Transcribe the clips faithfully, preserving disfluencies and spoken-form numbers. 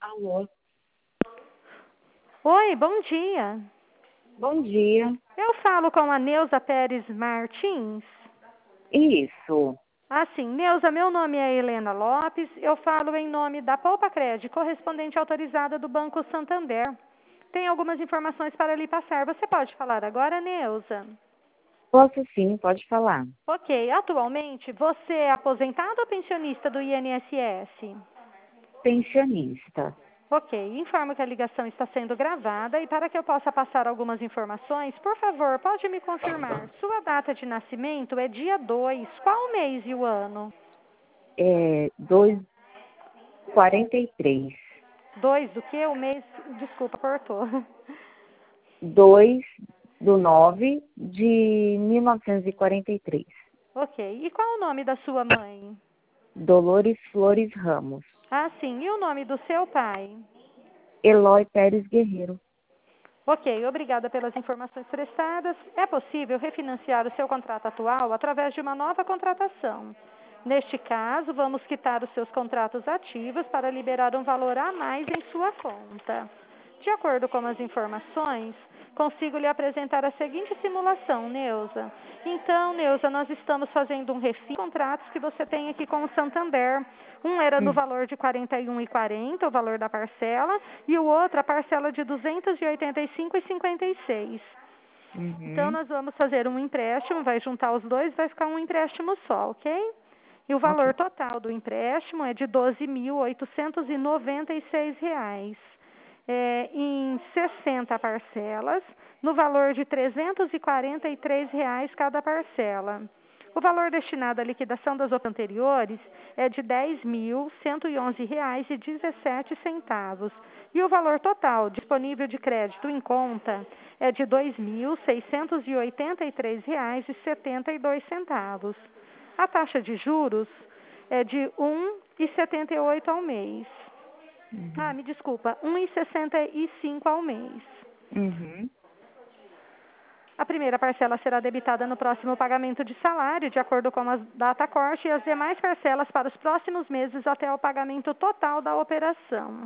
Alô, Oi, bom dia. bom dia. Eu falo com a Neuza Pérez Martins. Isso, Ah, sim. Neuza, meu nome é Helena Lopes. Eu falo em nome da Poupa Cred, correspondente autorizada do Banco Santander. Tem algumas informações para lhe passar. Você pode falar agora, Neuza? posso sim, pode falar. Ok. Atualmente, você é aposentado ou pensionista do I N S S? Pensionista. Ok, informo que a ligação está sendo gravada e para que eu possa passar algumas informações, por favor, pode me confirmar. Sua data de nascimento é dia dois. Qual o mês e o ano? É dois quarenta e três. dois do que? O mês, desculpa, cortou. dois do nove de mil novecentos e quarenta e três. Ok, e qual o nome da sua mãe? Dolores Flores Ramos. Ah, sim, e o nome do seu pai? Eloy Pérez Guerreiro. Ok, obrigada pelas informações prestadas. É possível refinanciar o seu contrato atual através de uma nova contratação. Neste caso, vamos quitar os seus contratos ativos para liberar um valor a mais em sua conta. De acordo com as informações, consigo lhe apresentar a seguinte simulação, Neuza. Então, Neuza, nós estamos fazendo um refis de contratos que você tem aqui com o Santander. Um era no Hum, valor de quarenta e um reais e quarenta centavos, o valor da parcela, e o outro a parcela de duzentos e oitenta e cinco reais e cinquenta e seis centavos. Então, Uhum. nós vamos fazer um empréstimo, vai juntar os dois, vai ficar um empréstimo só, ok? E o valor Ok. total do empréstimo é de doze mil oitocentos e noventa e seis reais, é, em sessenta parcelas, no valor de trezentos e quarenta e três reais cada parcela. O valor destinado à liquidação das outras anteriores é de dez mil cento e onze reais e dezessete centavos. E o valor total disponível de crédito em conta é de dois mil seiscentos e oitenta e três reais e setenta e dois centavos. A taxa de juros é de um vírgula setenta e oito ao mês. Ah, Uhum. me desculpa, um vírgula sessenta e cinco ao mês. Uhum. A primeira parcela será debitada no próximo pagamento de salário, de acordo com a data corte, e as demais parcelas para os próximos meses até o pagamento total da operação.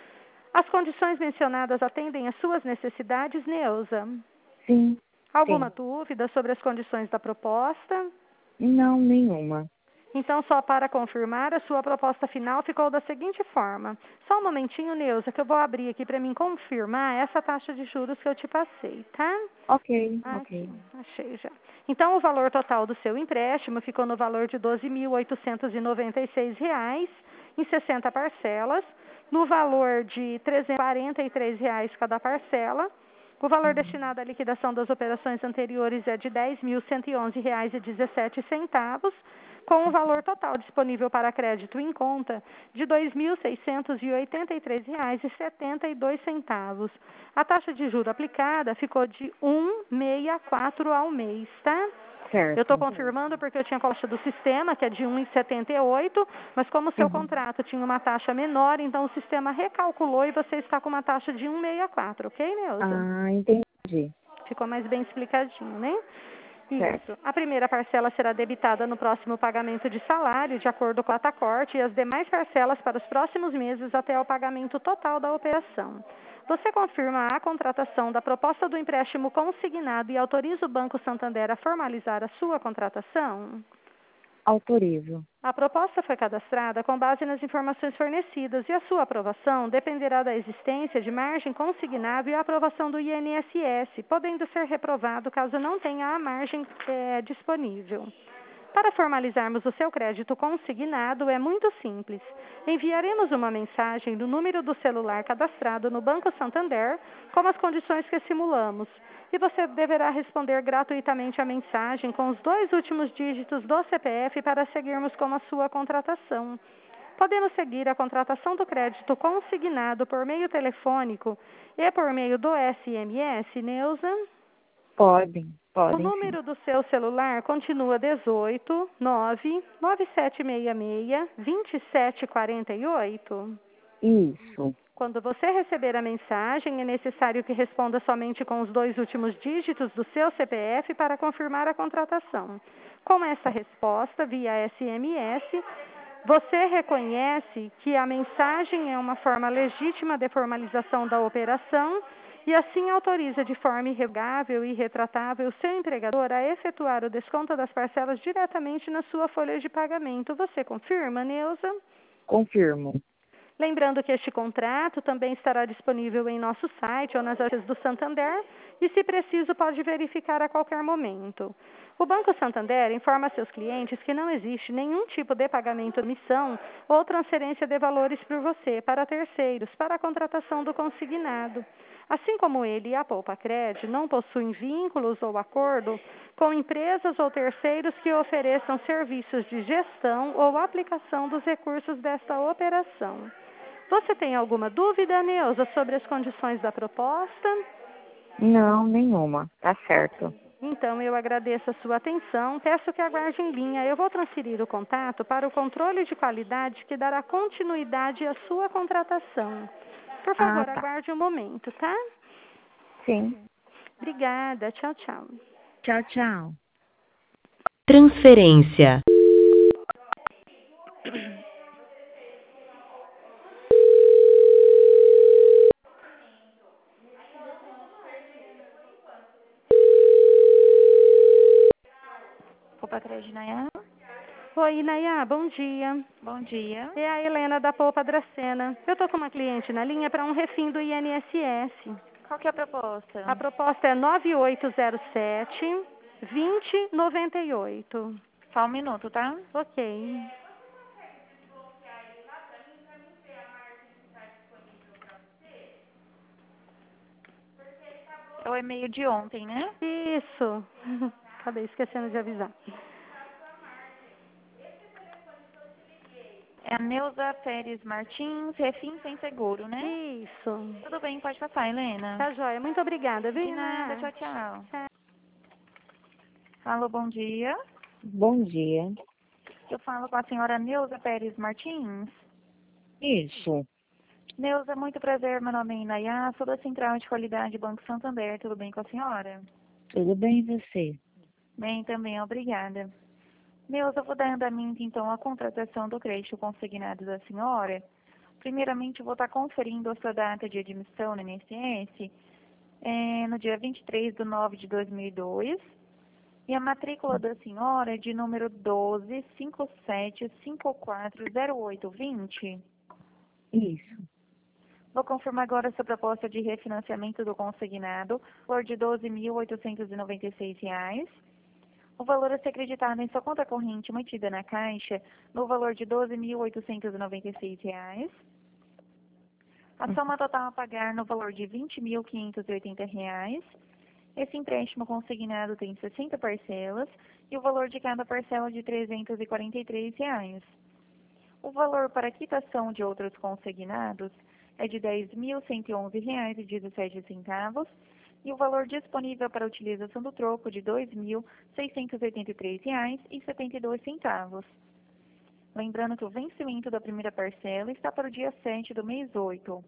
As condições mencionadas atendem às suas necessidades, Neuza? Sim, Alguma sim. dúvida sobre as condições da proposta? Não, nenhuma. Então, só para confirmar, a sua proposta final ficou da seguinte forma. Só um momentinho, Neuza, que eu vou abrir aqui para mim confirmar essa taxa de juros que eu te passei, tá? Ok, ok. Aqui, achei já. Então, o valor total do seu empréstimo ficou no valor de doze mil oitocentos e noventa e seis reais em sessenta parcelas, no valor de trezentos e quarenta e três reais cada parcela. O valor Uhum. destinado à liquidação das operações anteriores é de dez mil cento e onze reais e dezessete centavos, com o valor total disponível para crédito em conta de dois mil seiscentos e oitenta e três reais e setenta e dois centavos. A taxa de juro aplicada ficou de um vírgula sessenta e quatro ao mês, tá? Eu estou Certo. confirmando porque eu tinha a taxa do sistema, que é de um vírgula setenta e oito, mas como o seu Uhum. contrato tinha uma taxa menor, então o sistema recalculou e você está com uma taxa de um vírgula sessenta e quatro, ok, Neuza? Ah, entendi. Ficou mais bem explicadinho, né? Certo. Isso. A primeira parcela será debitada no próximo pagamento de salário, de acordo com a tacorte, e as demais parcelas para os próximos meses até o pagamento total da operação. Você confirma a contratação da proposta do empréstimo consignado e autoriza o Banco Santander a formalizar a sua contratação? Autorizo. A proposta foi cadastrada com base nas informações fornecidas e a sua aprovação dependerá da existência de margem consignável e a aprovação do I N S S, podendo ser reprovado caso não tenha a margem é, disponível. Para formalizarmos o seu crédito consignado é muito simples. Enviaremos uma mensagem do número do celular cadastrado no Banco Santander com as condições que simulamos. E você deverá responder gratuitamente a mensagem com os dois últimos dígitos do C P F para seguirmos com a sua contratação. Podemos seguir a contratação do crédito consignado por meio telefônico e por meio do S M S, Neuza? Podem, O podem sim. número do seu celular continua dezoito, nove, nove sete seis seis, dois sete quatro oito? Isso. Quando você receber a mensagem, é necessário que responda somente com os dois últimos dígitos do seu C P F para confirmar a contratação. Com essa resposta, via S M S, Você reconhece que a mensagem é uma forma legítima de formalização da operação e assim autoriza de forma irrevogável e retratável o seu empregador a efetuar o desconto das parcelas diretamente na sua folha de pagamento. Você confirma, Neuza? Confirmo. Lembrando que este contrato também estará disponível em nosso site ou nas agências do Santander e, se preciso, pode verificar a qualquer momento. O Banco Santander informa a seus clientes que não existe nenhum tipo de pagamento, missão ou transferência de valores por você para terceiros para a contratação do consignado. Assim como ele e a Poupa Cred não possuem vínculos ou acordo com empresas ou terceiros que ofereçam serviços de gestão ou aplicação dos recursos desta operação. Você tem alguma dúvida, Neuza, sobre as condições da proposta? Não, nenhuma. Tá certo. Então, eu agradeço a sua atenção. Peço que aguarde em linha. Eu vou transferir o contato para o controle de qualidade que dará continuidade à sua contratação. Por Ah, favor, tá. aguarde um momento, tá? Sim. Obrigada. Tchau, tchau. Tchau, tchau. Transferência. Poupa Cred, Nayá. Oi, Nayá, bom dia. Bom dia. É a Helena da Poupa Dracena. Eu estou com uma cliente na linha para um refim do I N S S. Qual que é a proposta? A proposta é nove oito zero sete, dois zero nove oito. Só um minuto, tá? Ok. É o e-mail de ontem, né? Isso. Acabei esquecendo de avisar. É a Neuza Pérez Martins, Refim Sem Seguro, né? Isso. Tudo bem, pode passar, Helena. Tá joia. Muito obrigada, viu, De nada, Ana? tchau, tchau. Tchau. Alô, bom dia. Bom dia. Eu falo com a senhora Neuza Pérez Martins. Isso. Neuza, muito prazer, meu nome é Inayá, sou da Central de Qualidade Banco Santander, tudo bem com a senhora? Tudo bem e você? Bem, também, obrigada. Neuza, eu vou dar andamento, então, à contratação do crédito consignado da senhora. Primeiramente, eu vou estar conferindo a sua data de admissão no I N S S é, no dia vinte e três de nove de dois mil e dois. E a matrícula da senhora é de número doze cinco sete cinco quatro zero oito vinte. Isso. Vou confirmar agora a sua proposta de refinanciamento do consignado, valor de doze mil oitocentos e noventa e seis reais. O valor a ser acreditado em sua conta corrente mantida na Caixa, no valor de doze mil oitocentos e noventa e seis reais. A soma total a pagar no valor de vinte mil quinhentos e oitenta reais. Esse empréstimo consignado tem sessenta parcelas e o valor de cada parcela é de trezentos e quarenta e três reais. O valor para quitação de outros consignados é de dez mil cento e onze reais e dezessete centavos e o valor disponível para utilização do troco de dois mil seiscentos e oitenta e três reais e setenta e dois centavos. Lembrando que o vencimento da primeira parcela está para o dia sete do mês oito.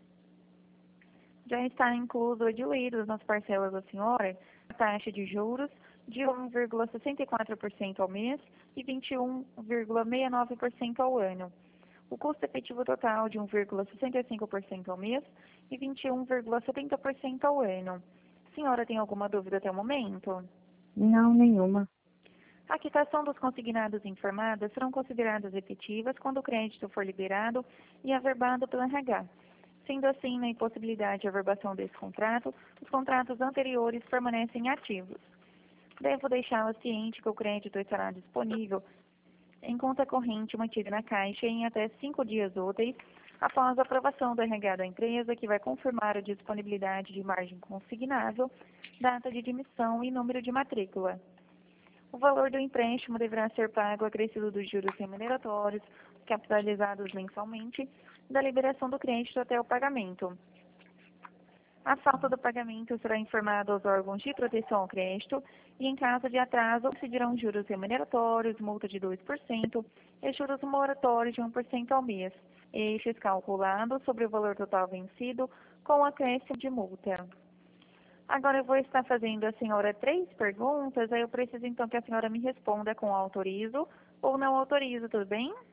Já está incluso diluídos nas parcelas da senhora a taxa de juros de um vírgula sessenta e quatro por cento ao mês e vinte e um vírgula sessenta e nove por cento ao ano. O custo efetivo total de um vírgula sessenta e cinco por cento ao mês e vinte e um vírgula setenta por cento ao ano. A senhora tem alguma dúvida até o momento? Não, nenhuma. A quitação dos consignados informados serão consideradas efetivas quando o crédito for liberado e averbado pelo R H. Sendo assim, na impossibilidade de averbação desse contrato, os contratos anteriores permanecem ativos. Devo deixá-la ciente que o crédito estará disponível em conta corrente mantida na Caixa em até cinco dias úteis após a aprovação do R H da empresa, que vai confirmar a disponibilidade de margem consignável, data de admissão e número de matrícula. O valor do empréstimo deverá ser pago acrescido dos juros remuneratórios, capitalizados mensalmente, da liberação do crédito até o pagamento. A falta do pagamento será informado aos órgãos de proteção ao crédito e, em caso de atraso, incidirão juros remuneratórios, multa de dois por cento e juros moratórios de um por cento ao mês, estes calculados sobre o valor total vencido com acréscimo de multa. Agora eu vou estar fazendo à senhora três perguntas, aí eu preciso então que a senhora me responda com autorizo ou não autorizo, tudo bem?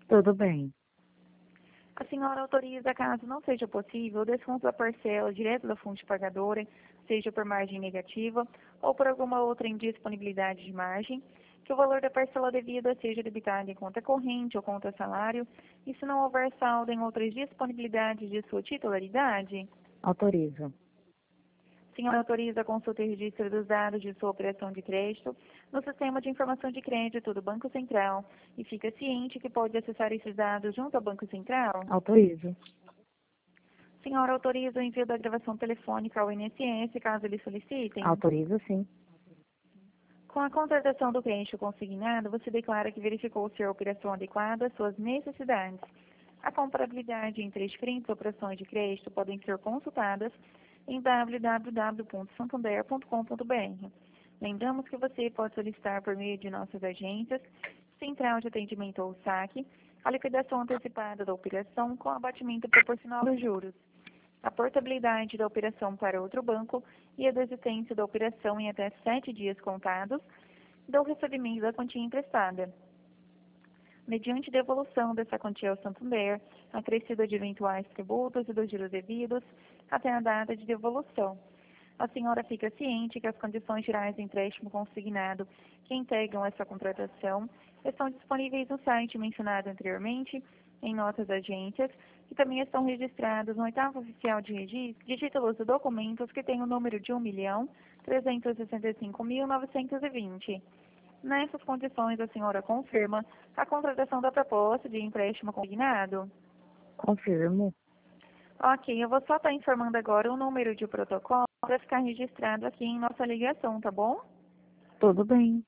Tudo bem. A senhora autoriza, caso não seja possível, o desconto da parcela direto da fonte pagadora, seja por margem negativa ou por alguma outra indisponibilidade de margem, que o valor da parcela devida seja debitado em conta corrente ou conta salário, e se não houver saldo em outras disponibilidades de sua titularidade? Autorizo. A senhora autoriza a consulta e registro dos dados de sua operação de crédito no Sistema de Informação de Crédito do Banco Central e fica ciente que pode acessar esses dados junto ao Banco Central? Autorizo. A senhora autoriza o envio da gravação telefônica ao I N S S, caso eles solicitem? Autorizo, sim. Com a contratação do crédito consignado, você declara que verificou ser a operação adequada às suas necessidades. A comparabilidade entre as diferentes operações de crédito podem ser consultadas em w w w ponto santander ponto com ponto b r. Lembramos que você pode solicitar por meio de nossas agências, Central de Atendimento ou saque, a liquidação antecipada da operação com abatimento proporcional dos juros, a portabilidade da operação para outro banco e a desistência da operação em até sete dias contados do recebimento da quantia emprestada. Mediante devolução dessa quantia ao Santander, acrescida de eventuais tributos e dos juros devidos, até a data de devolução. A senhora fica ciente que as condições gerais do empréstimo consignado que integram essa contratação estão disponíveis no site mencionado anteriormente, em notas da agências, e também estão registrados no oitavo oficial de registro de títulos e documentos que tem o número de um milhão trezentos e sessenta e cinco mil novecentos e vinte. Nessas condições, a senhora confirma a contratação da proposta de empréstimo consignado? Confirmo. Ok, eu vou só estar informando agora o número de protocolo para ficar registrado aqui em nossa ligação, tá bom? Tudo bem.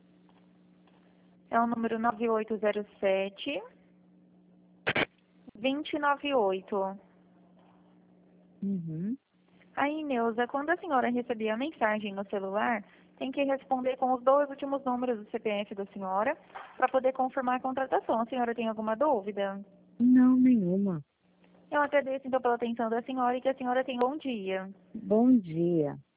É o número nove oito zero sete, dois zero nove oito. Uhum. Aí, Neuza, quando a senhora receber a mensagem no celular, tem que responder com os dois últimos números do C P F da senhora para poder confirmar a contratação. A senhora tem alguma dúvida? Não, nenhuma. Eu agradeço, então, pela atenção da senhora e que a senhora tenha um bom dia. Bom dia.